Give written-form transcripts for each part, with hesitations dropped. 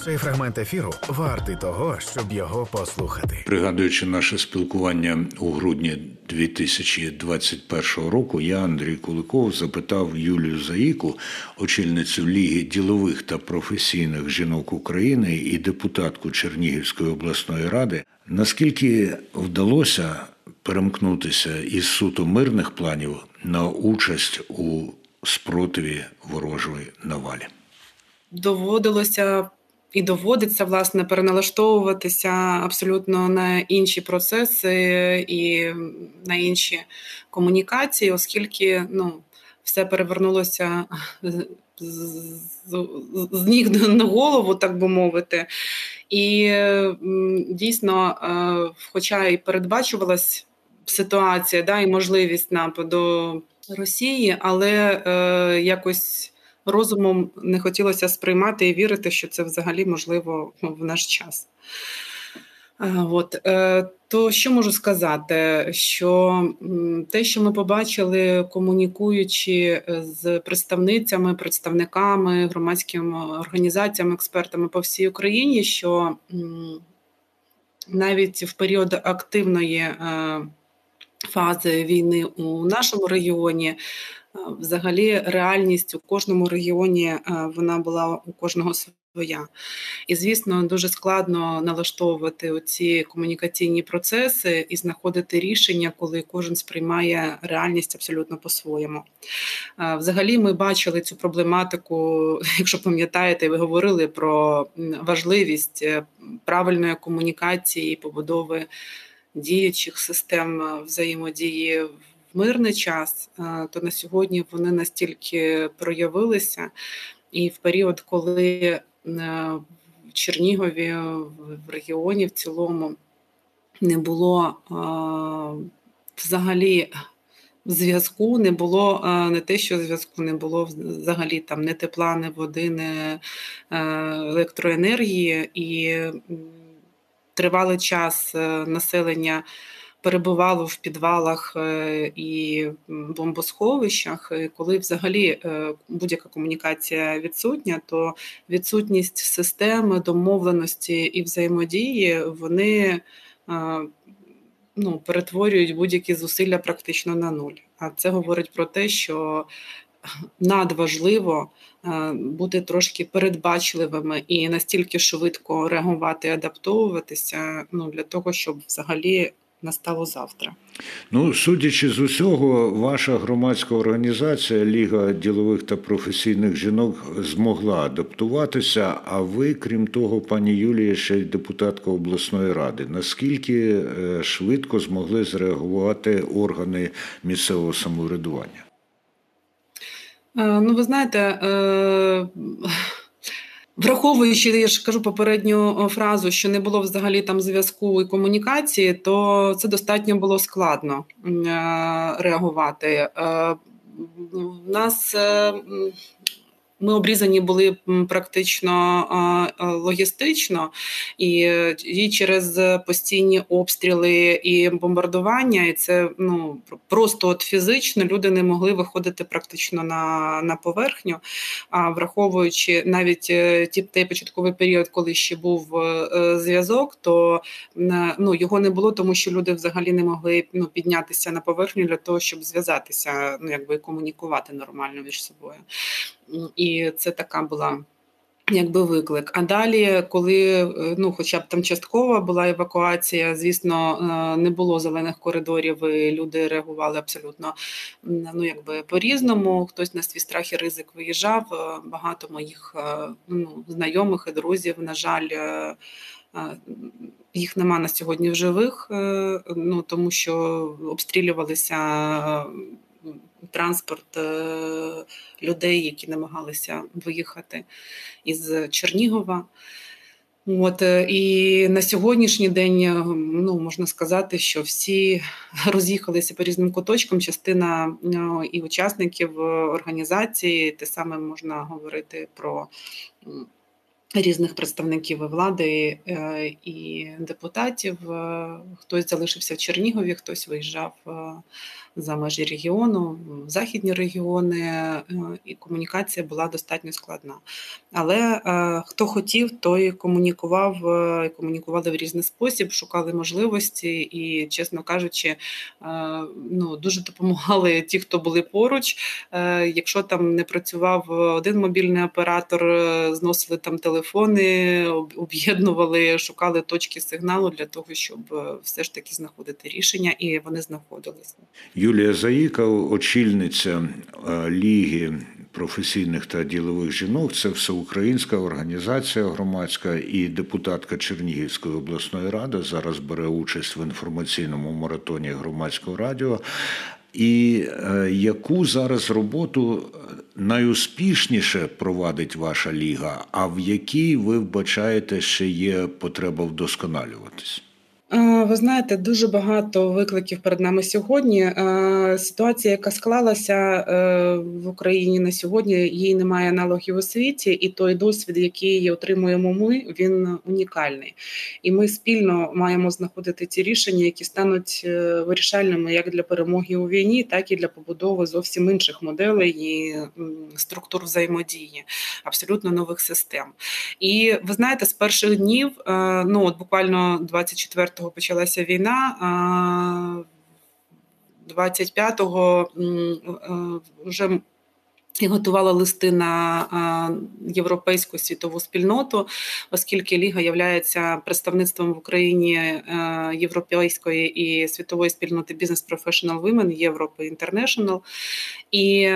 Цей фрагмент ефіру вартий того, щоб його послухати. Пригадуючи наше спілкування у грудні 2021 року, я, Андрій Куликов, запитав Юлію Заїку, очільницю Ліги ділових та професійних жінок України і депутатку Чернігівської обласної ради, наскільки вдалося перемкнутися із суто мирних планів на участь у спротиві ворожої навалі. Доводилося і доводиться, власне, переналаштовуватися абсолютно на інші процеси і на інші комунікації, оскільки все перевернулося з ніг на голову, так би мовити. І дійсно, хоча і передбачувалась ситуація, і можливість нападу Росії, але якось розумом не хотілося сприймати і вірити, що це взагалі можливо в наш час. То що можу сказати? Що те, що ми побачили, комунікуючи з представницями, представниками, громадськими організаціями, експертами по всій Україні, що навіть в період активної фази війни у нашому регіоні, взагалі реальність у кожному регіоні, вона була у кожного своя. І, звісно, дуже складно налаштовувати оці комунікаційні процеси і знаходити рішення, коли кожен сприймає реальність абсолютно по-своєму. Взагалі ми бачили цю проблематику, якщо пам'ятаєте, ви говорили про важливість правильної комунікації і побудови діючих систем взаємодії в мирний час, то на сьогодні вони настільки проявилися. І в період, коли в Чернігові, в регіоні в цілому не було взагалі зв'язку, не було не те, що зв'язку, не було взагалі там ні тепла, ні води, ні електроенергії. І тривалий час населення перебувало в підвалах і бомбосховищах. Коли взагалі будь-яка комунікація відсутня, то відсутність системи, домовленості і взаємодії, вони перетворюють будь-які зусилля практично на нуль. А це говорить про те, що надважливо бути трошки передбачливими і настільки швидко реагувати, адаптовуватися, для того, щоб взагалі настало завтра. Судячи з усього, ваша громадська організація Ліга ділових та професійних жінок змогла адаптуватися, а ви, крім того, пані Юлія, ще й депутатка обласної ради. Наскільки швидко змогли зреагувати органи місцевого самоврядування? Ви знаєте, враховуючи, я ж кажу попередню фразу, що не було взагалі там зв'язку і комунікації, то це достатньо було складно реагувати. Ми обрізані були практично логістично, і через постійні обстріли і бомбардування, і це просто фізично люди не могли виходити практично на поверхню. А враховуючи навіть той початковий період, коли ще був зв'язок, то його не було, тому що люди взагалі не могли піднятися на поверхню для того, щоб зв'язатися, комунікувати нормально між собою. І це така була виклик. А далі, коли хоча б там часткова була евакуація, звісно, не було зелених коридорів, і люди реагували абсолютно по-різному. Хтось на свій страх і ризик виїжджав. Багато моїх знайомих і друзів, на жаль, їх нема на сьогодні в живих, тому що обстрілювалися транспорт людей, які намагалися виїхати із Чернігова. І на сьогоднішній день, можна сказати, що всі роз'їхалися по різним куточкам, частина і учасників організації, те саме можна говорити про різних представників і влади і депутатів. Хтось залишився в Чернігові, хтось виїжджав за межі регіону, в західні регіони, і комунікація була достатньо складна. Але хто хотів, той комунікував, і комунікували в різний спосіб, шукали можливості і, чесно кажучи, дуже допомагали ті, хто були поруч. Якщо там не працював один мобільний оператор, зносили там телефони, об'єднували, шукали точки сигналу для того, щоб все ж таки знаходити рішення, і вони знаходилися. Юлія Заїка, очільниця Ліги професійних та ділових жінок, це всеукраїнська організація громадська і депутатка Чернігівської обласної ради, зараз бере участь в інформаційному маратоні Громадського радіо. І яку зараз роботу найуспішніше провадить ваша ліга, а в якій ви вбачаєте, ще є потреба вдосконалюватись? Ви знаєте, дуже багато викликів перед нами сьогодні. Ситуація, яка склалася в Україні на сьогодні, їй немає аналогів у світі, і той досвід, який отримуємо ми, він унікальний. І ми спільно маємо знаходити ті рішення, які стануть вирішальними як для перемоги у війні, так і для побудови зовсім інших моделей і структур взаємодії, абсолютно нових систем. І ви знаєте, з перших днів, буквально 24-го почалася війна, 25-го вже і готувала листи на європейську світову спільноту, оскільки Ліга є представництвом в Україні європейської і світової спільноти Business Professional Women, Європи International. І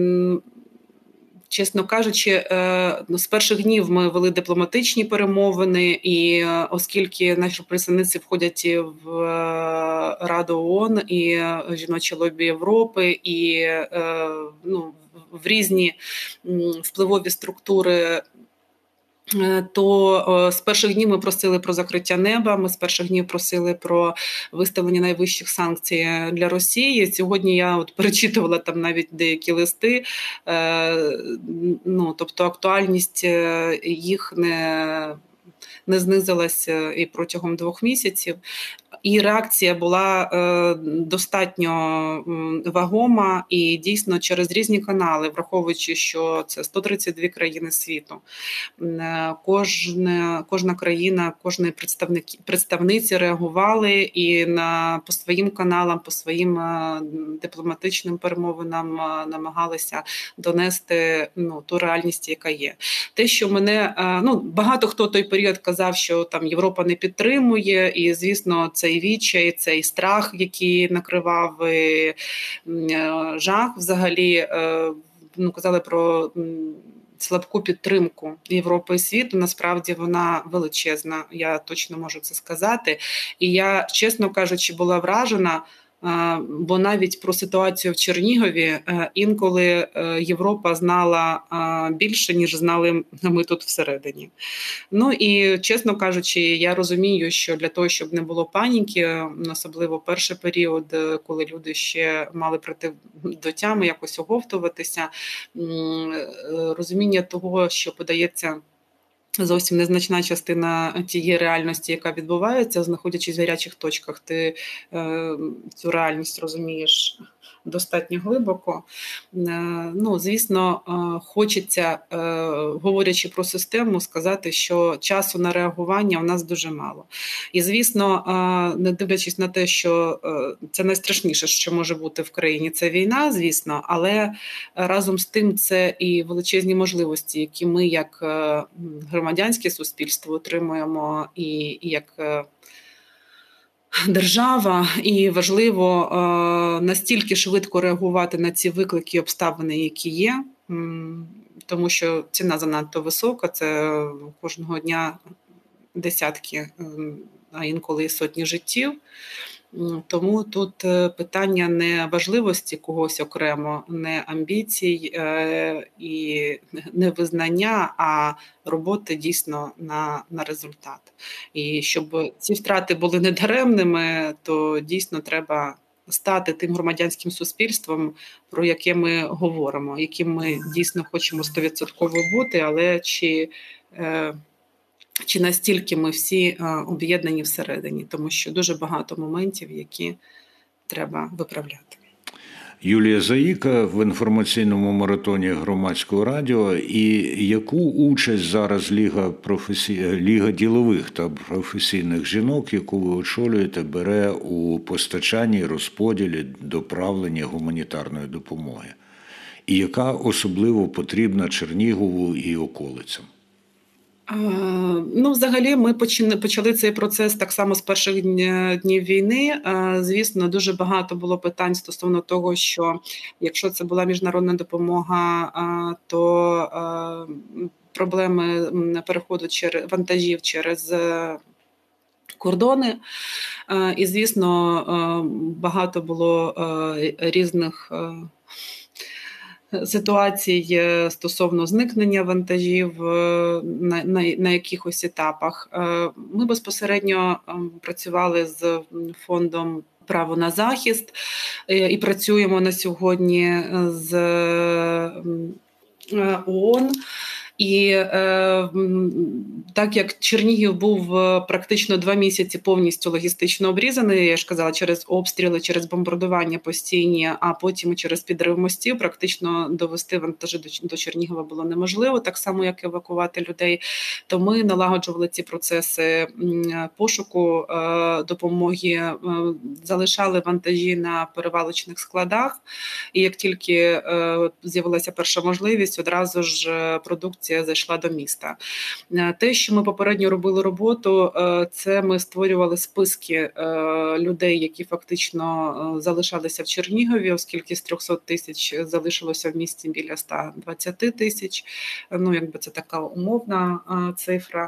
чесно кажучи, з перших днів ми вели дипломатичні перемовини, і оскільки наші представниці входять в Раду ООН і жіноче лобі Європи, і в різні впливові структури, то з перших днів ми просили про закриття неба, ми з перших днів просили про виставлення найвищих санкцій для Росії. Сьогодні я перечитувала там навіть деякі листи, тобто актуальність їх не знизилася і протягом 2 місяців. І реакція була достатньо вагома і дійсно через різні канали, враховуючи, що це 132 країни світу. Кожна країна, кожні представниці реагували і по своїм каналам, по своїм дипломатичним перемовинам намагалися донести ту реальність, яка є. Те, що мене, багато хто той період казав, що там Європа не підтримує, і, звісно, цей відчай, цей страх, який накривав, жах взагалі, казали про слабку підтримку Європи і світу. Насправді вона величезна, я точно можу це сказати. І я, чесно кажучи, була вражена, бо навіть про ситуацію в Чернігові інколи Європа знала більше, ніж знали ми тут всередині. І, чесно кажучи, я розумію, що для того, щоб не було паніки, особливо перший період, коли люди ще мали прийти до тями, якось оговтуватися, розуміння того, що подається зовсім незначна частина тієї реальності, яка відбувається, знаходячись в гарячих точках, ти цю реальність розумієш достатньо глибоко. Звісно, хочеться, говорячи про систему, сказати, що часу на реагування у нас дуже мало. І, звісно, не дивлячись на те, що це найстрашніше, що може бути в країні, це війна, звісно, але разом з тим це і величезні можливості, які ми як громадянське суспільство отримуємо і як держава, і важливо настільки швидко реагувати на ці виклики і обставини, які є, тому що ціна занадто висока, це кожного дня десятки, а інколи і сотні життів. Тому тут питання не важливості когось окремо, не амбіцій і не визнання, а роботи дійсно на результат. І щоб ці втрати були недаремними, то дійсно треба стати тим громадянським суспільством, про яке ми говоримо, яким ми дійсно хочемо 100% бути, але чи чи настільки ми всі об'єднані всередині, тому що дуже багато моментів, які треба виправляти. Юлія Заїка в інформаційному маратоні Громадського радіо. І яку участь зараз Ліга ділових та професійних жінок, яку ви очолюєте, бере у постачанні, розподілі, доправленні гуманітарної допомоги? І яка особливо потрібна Чернігову і околицям? Взагалі, ми почали цей процес так само з перших днів війни. Звісно, дуже багато було питань стосовно того, що якщо це була міжнародна допомога, то проблеми переходу вантажів через кордони. І, звісно, багато було різних ситуацій стосовно зникнення вантажів на якихось етапах. Ми безпосередньо працювали з фондом «Право на захист» і працюємо на сьогодні з ООН. І так як Чернігів був практично 2 місяці повністю логістично обрізаний, я ж казала, через обстріли, через бомбардування постійні, а потім через підрив мостів, практично довести вантажі до Чернігова було неможливо, так само, як евакувати людей. То ми налагоджували ці процеси пошуку допомоги, залишали вантажі на перевалочних складах, і як тільки з'явилася перша можливість, одразу ж продукція зайшла до міста. Те, що ми попередньо робили роботу, це ми створювали списки людей, які фактично залишалися в Чернігові, оскільки з 300 тисяч залишилося в місті біля 120 тисяч. Якби це така умовна цифра.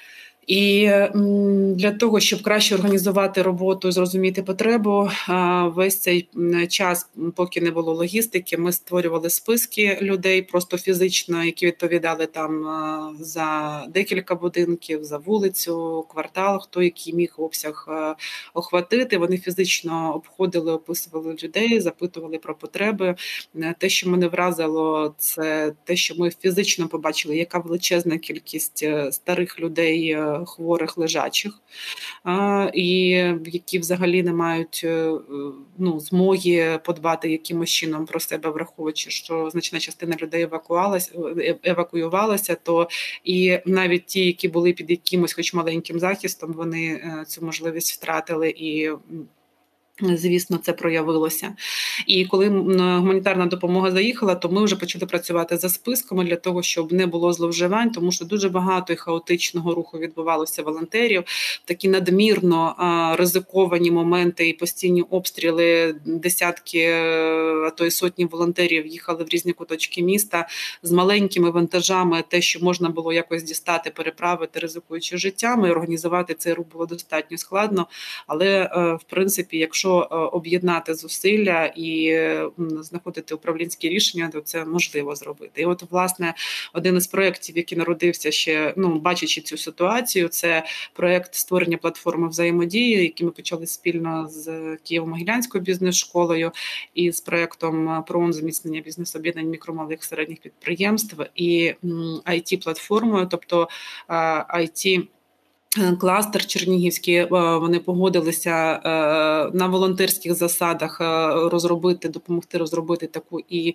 І для того, щоб краще організувати роботу, зрозуміти потребу, весь цей час, поки не було логістики, ми створювали списки людей просто фізично, які відповідали там за декілька будинків, за вулицю, квартал, хто який міг обсяг охватити. Вони фізично обходили, описували людей, запитували про потреби. Те, що мене вразило, це те, що ми фізично побачили, яка величезна кількість старих людей, хворих, лежачих, і які взагалі не мають змоги подбати якимось чином про себе, враховуючи, що значна частина людей евакуювалася, то і навіть ті, які були під якимось хоч маленьким захистом, вони цю можливість втратили, і звісно, це проявилося. І коли гуманітарна допомога заїхала, то ми вже почали працювати за списками для того, щоб не було зловживань, тому що дуже багато і хаотичного руху відбувалося волонтерів. Такі надмірно ризиковані моменти і постійні обстріли, десятки, а то й сотні волонтерів їхали в різні куточки міста з маленькими вантажами, те, що можна було якось дістати, переправити, ризикуючи життями, і організувати цей рух було достатньо складно. Але, в принципі, якщо об'єднати зусилля і знаходити управлінські рішення, то це можливо зробити. І от, власне, один із проєктів, який народився ще, бачачи цю ситуацію, це проєкт створення платформи взаємодії, який ми почали спільно з Києво-Могилянською бізнес-школою і з проєктом ПРООН зміцнення бізнес-об'єднань мікро-малих середніх підприємств і IT-платформою, тобто IT кластер чернігівський, вони погодилися на волонтерських засадах допомогти розробити таку і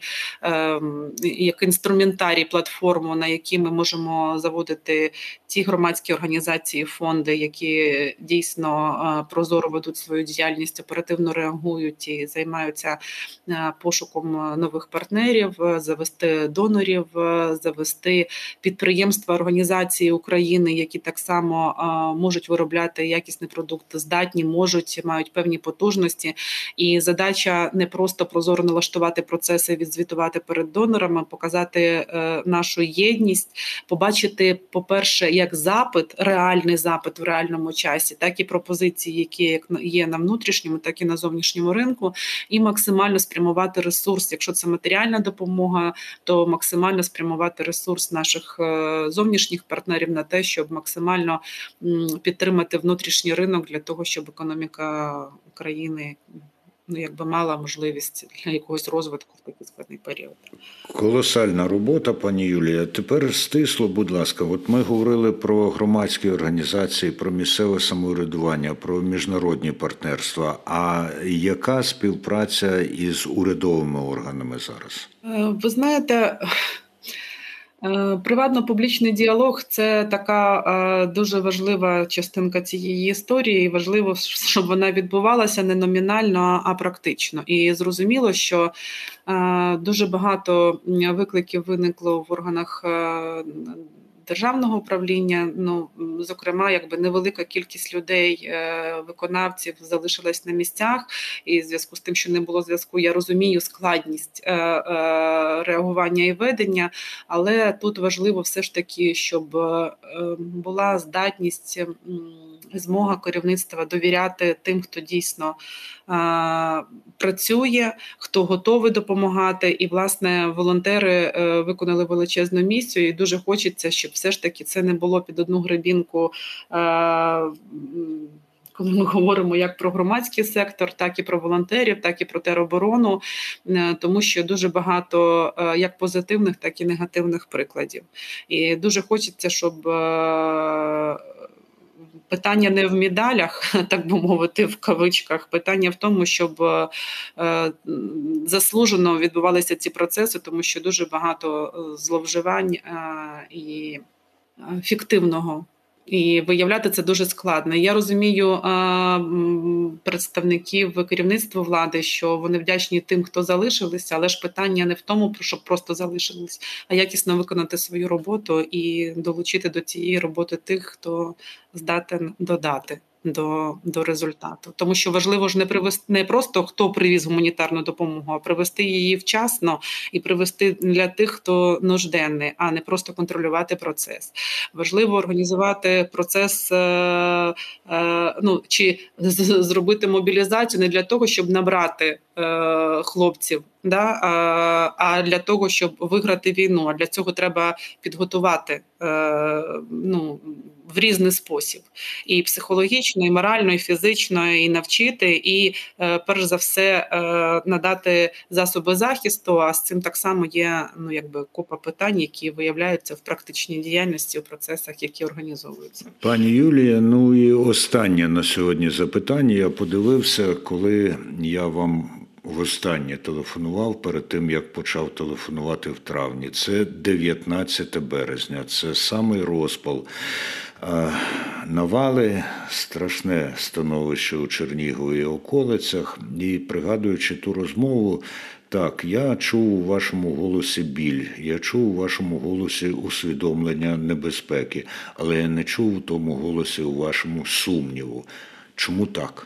як інструментарій платформу, на якій ми можемо заводити ті громадські організації, фонди, які дійсно прозоро ведуть свою діяльність, оперативно реагують і займаються пошуком нових партнерів, завести донорів, завести підприємства, організації України, які так само можуть виробляти якісний продукт, здатні, мають певні потужності. І задача не просто прозоро налаштувати процеси, відзвітувати перед донорами, показати нашу єдність, побачити, по-перше, як запит, реальний запит в реальному часі, так і пропозиції, які є на внутрішньому, так і на зовнішньому ринку, і максимально спрямувати ресурс. Якщо це матеріальна допомога, то максимально спрямувати ресурс наших зовнішніх партнерів на те, щоб максимально підтримати внутрішній ринок для того, щоб економіка України мала можливість для якогось розвитку в такий складний період. Колосальна робота, пані Юлія. Тепер стисло, будь ласка, от ми говорили про громадські організації, про місцеве самоврядування, про міжнародні партнерства. А яка співпраця із урядовими органами зараз? Ви знаєте, приватно-публічний діалог – це така дуже важлива частинка цієї історії. І важливо, щоб вона відбувалася не номінально, а практично. І зрозуміло, що дуже багато викликів виникло в органах державного управління, зокрема, невелика кількість людей, виконавців залишилась на місцях, і в зв'язку з тим, що не було зв'язку, я розумію складність реагування і ведення, але тут важливо все ж таки, щоб була здатність, змога керівництва довіряти тим, хто дійсно працює, хто готовий допомагати. І, власне, волонтери виконали величезну місію, і дуже хочеться, щоб все ж таки це не було під одну гребінку, коли ми говоримо як про громадський сектор, так і про волонтерів, так і про тероборону, тому що дуже багато як позитивних, так і негативних прикладів. І дуже хочеться, щоб питання не в медалях, так би мовити, в кавичках, питання в тому, щоб заслужено відбувалися ці процеси, тому що дуже багато зловживань і фіктивного. І виявляти це дуже складно. Я розумію представників керівництва влади, що вони вдячні тим, хто залишилися, але ж питання не в тому, щоб просто залишились, а якісно виконати свою роботу і долучити до цієї роботи тих, хто здатен додати до результату. Тому що важливо ж не просто хто привіз гуманітарну допомогу, а привезти її вчасно і привезти для тих, хто нужденний, а не просто контролювати процес. Важливо організувати процес, чи зробити мобілізацію не для того, щоб набрати хлопців, а для того, щоб виграти війну. А для цього треба підготувати в різний спосіб. І психологічно, і морально, і фізично, і навчити, і перш за все надати засоби захисту, а з цим так само є купа питань, які виявляються в практичній діяльності, у процесах, які організовуються. Пані Юлія, і останнє на сьогодні запитання. Я подивився, коли я вам востаннє телефонував перед тим, як почав телефонувати в травні. Це 19 березня, це самий розпал. Навали, страшне становище у Чернігові і околицях. І пригадуючи ту розмову, так, я чув у вашому голосі біль, я чув у вашому голосі усвідомлення небезпеки, але я не чув у тому голосі у вашому сумніву. Чому так?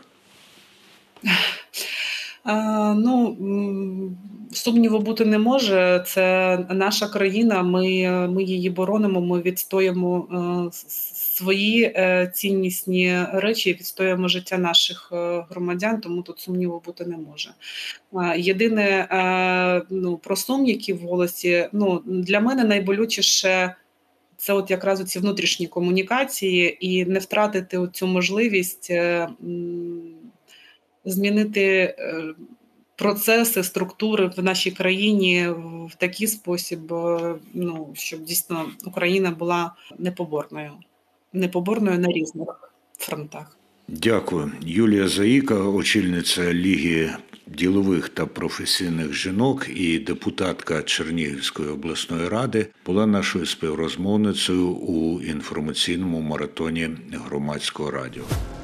Сумніву бути не може. Це наша країна, ми її боронимо, ми відстоїмо свої ціннісні речі, відстоюємо життя наших громадян, тому тут сумніву бути не може. Єдине, про сум, які в голосі, для мене найболючіше це якраз ці внутрішні комунікації і не втратити цю можливість змінити процеси, структури в нашій країні в такий спосіб, щоб дійсно Україна була непоборною на різних фронтах. Дякую. Юлія Заїка, очільниця Ліги ділових та професійних жінок і депутатка Чернігівської обласної ради, була нашою співрозмовницею у інформаційному маратоні Громадського радіо.